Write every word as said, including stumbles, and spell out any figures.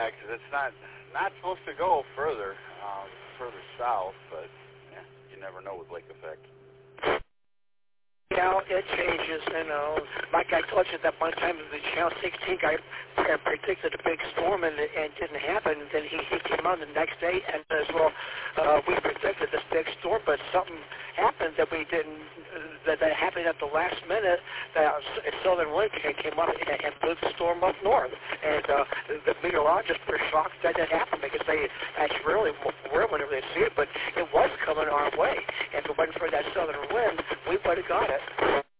yeah, because it's not not supposed to go further, um, further south, but yeah, you never know with lake effect. Yeah, it changes, you know. Like I told you that one time, the Channel sixteen guy predicted a big storm, and it, and it didn't happen. And then he, he came on the next day and says, well, uh, we predicted this big storm, but something happened that we didn't, that, that happened at the last minute, that a southern wind came up and, and blew the storm up north. And uh, the meteorologists were shocked that it happened because they actually really were whenever they see it, but it was coming our way. And if it wasn't for that southern wind, we would have got it.